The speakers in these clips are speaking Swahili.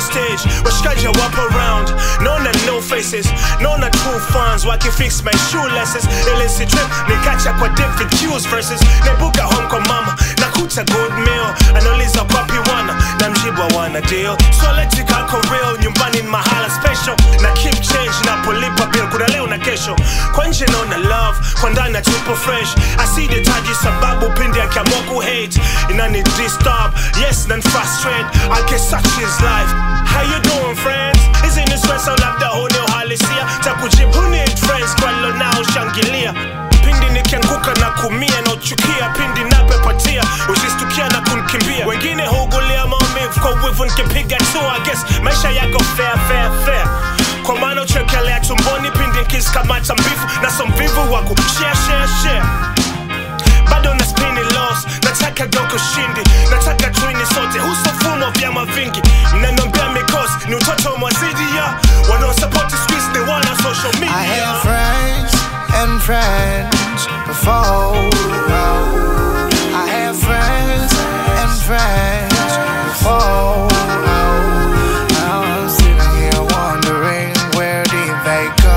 stage, washikaji walk around. None no faces, none true fans. Waki fix my shoelaces. Illicit trip, nikacha kwa different cues versus. Nebuka home kwa mama, nakuta good meal. Anauliza papi wana, na mjibwa wana deal. So let's go real, nyumbani mahala special. Na keep change, na polipa bill, kuna leo na kesho. Kwa nje naona love, kwa ndani na tupo fresh. I see the taji sababu pindi akiamua ku hate. Inani disturb, yes, nan frustrate. I guess such is life. How you doing, friends? Isn't this stress out like the whole new halisia? Takujib, who need friends? Kwa lo na ushangilia. Pindi nikianguka na kumia na uchukia. Pindi napepatia, ushistukia na kunkimbia. Wengine hugulia maumivu kwa wivu nikipiga tu. I guess maisha yako fair. Kwa maana uchekelea tumboni pindi nkisikamata mbivu. Na somvivu waku share. Bado na spini loss, nataka doko shindi. Nataka twini sote, huso fumo vyama vingi. Mnanombea mikosi, ni utoto mwazidi ya wanao support the streets, they wanna social media. I had friends and friends before. I had friends and friends before. Now I'm sitting here wondering, where did they go?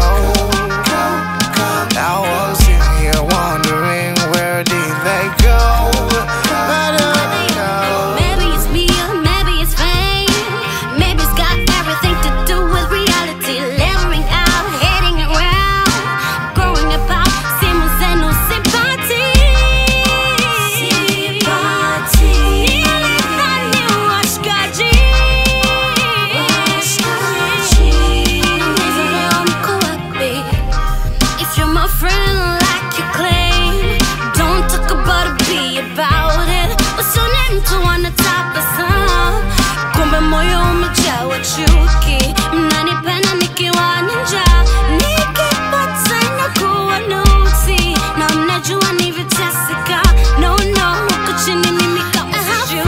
Now I'm sitting here wondering, where did they go? I don't know. Maybe it's me or maybe it's fame. Maybe it's got everything to do with reality. Levering out, heading around, growing about, Simmons and no sympathy. If you're my friend like you claim, don't talk about it, be about it. What's your name to wanna top us up? Kumbe moyo umejawa chuki. Mnanipenda nikiwa ninja, nikipata inakuwa nuksi. Na mnajua nilivyoteseka. No, huko chini mimi kama shuki.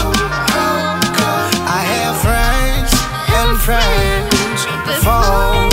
I had friends and friends before.